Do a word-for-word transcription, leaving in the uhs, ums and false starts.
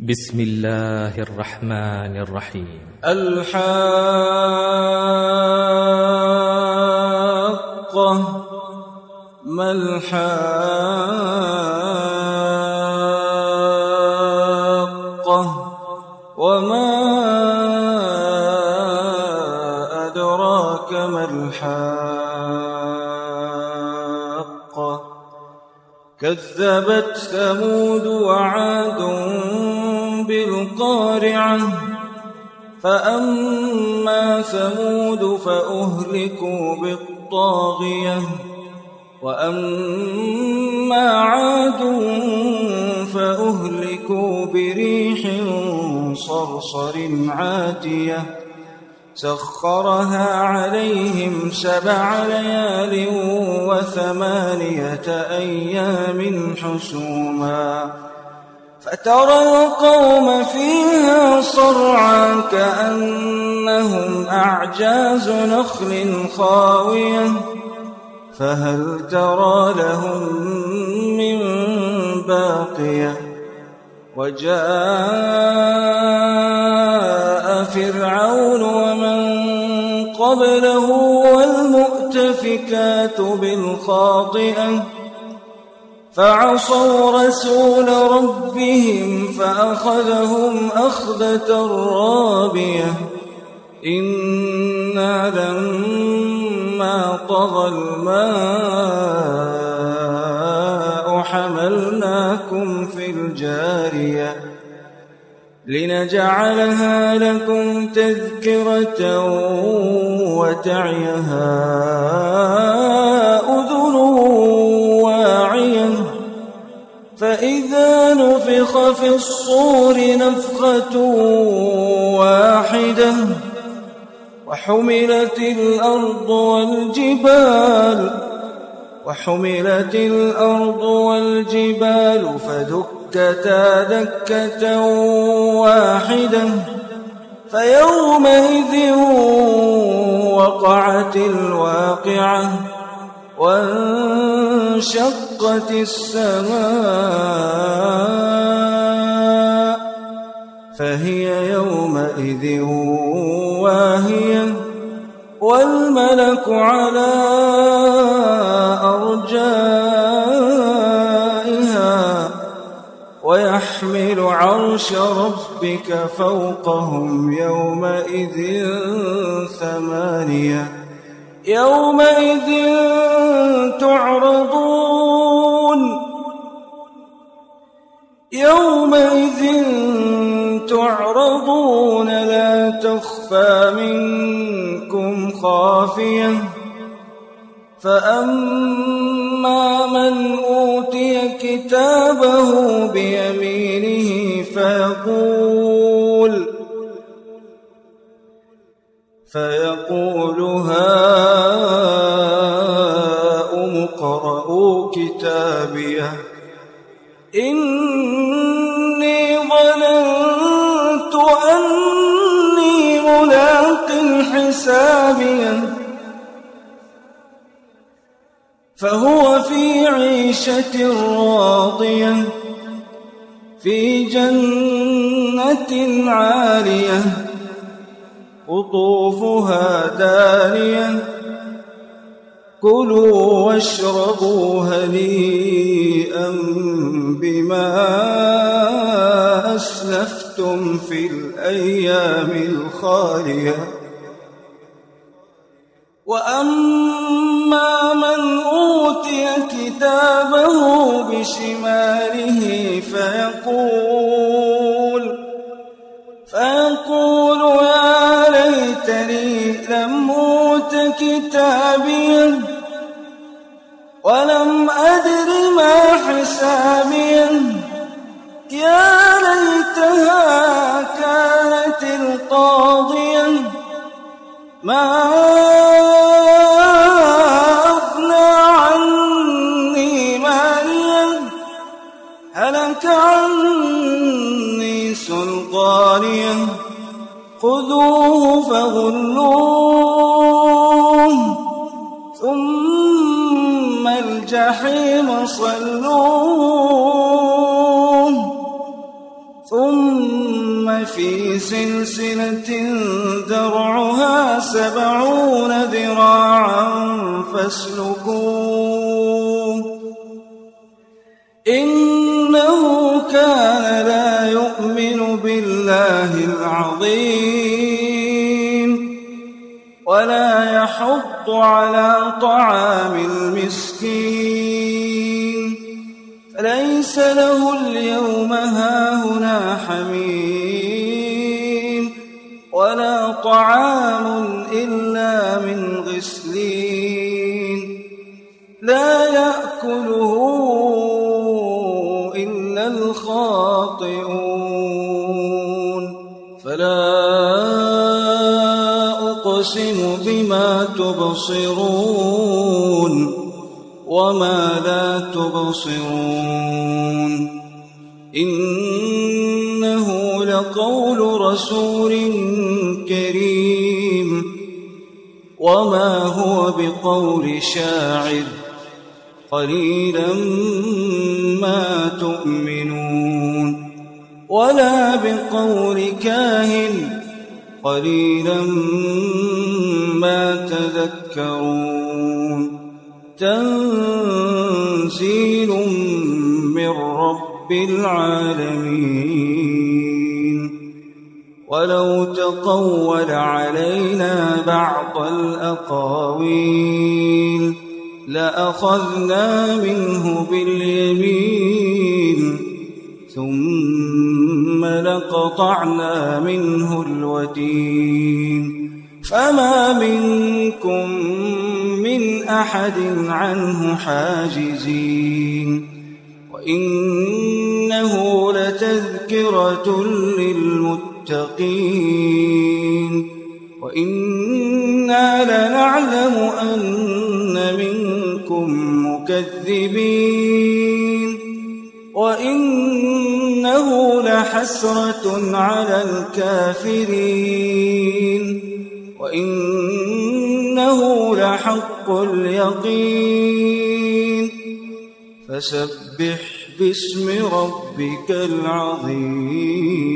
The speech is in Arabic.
بسم الله الرحمن الرحيم. الحاقة ما الحاقة وما أدراك ما الحاقة كذبت ثمود وعاد بالقارعة فأما ثمود فأهلكوا بالطاغية وأما عاد فأهلكوا بريح صرصر عاتية سخرها عليهم سبع ليال وثمانية أيام حسوما فترى القوم فيها صرعى كأنهم أعجاز نخل خاوية فهل ترى لهم من باقية وجاء فرعون ومن قبله والمؤتفكات بالخاطئة فعصوا رسول ربهم فأخذهم أخذة رابية إنا لما طغى الماء حملناكم في الجارية لنجعلها لكم تذكرة وتعيها أذن واعية فإذا نفخ في الصور نفخة واحدة وحملت الأرض والجبال وحملت الأرض والجبال فدكتا دكة واحدة فيومئذ وقعت الواقعة وانشقت السماء فهي يومئذ واهية والملك على أرجائها ويحمل عرش ربك فوقهم يومئذ ثمانية يومئذ تعرضون يومئذ تعرضون لا تخفى منكم خافية فأما من أوتي كتابه بيمينه فيقول فيقول هاؤم اقرءوا كتابيه إني ظننت أني ملاق حسابيه فهو في عيشة راضية في جنة عالية قطوفها دانية كلوا واشربوا هنيئا بما أسلفتم في الأيام الخالية وأما من أوتي كتابه بشماله فيقول فيقول يا ليتني لم أوت كتابيه ولم أدر ما حسابيه يا ليتها كانت القاضية ما أغنى عني ماليا هلك عني سلطانيا خذوه فغلوه ثم الجحيم صلوه ثم ثم في سلسلة ذرعها سبعون ذراعا فاسلكوه إنه كان لا يؤمن بالله العظيم ولا يحض على طعام المسكين فليس له اليوم هاهنا حميم ولا طعام إلا من غسلين لا يأكله إلا الخاطئون فلا أقسم بما تبصرون وما لا تبصرون إنه لقول رسول كريم وما هو بقول شاعر قليلا ما تؤمنون ولا بقول كاهن قليلا ما تذكرون تنزيل من رب العالمين ولو تقول علينا بعض الأقاويل لأخذنا منه باليمين ثم لقطعنا منه الوتين فما منكم من أحد عنه حاجزين وإنه لتذكرة للمتقين وإنا لنعلم أن منكم مكذبين وإنه لحسرة على الكافرين وإنه لحق اليقين فسبح باسم ربك العظيم.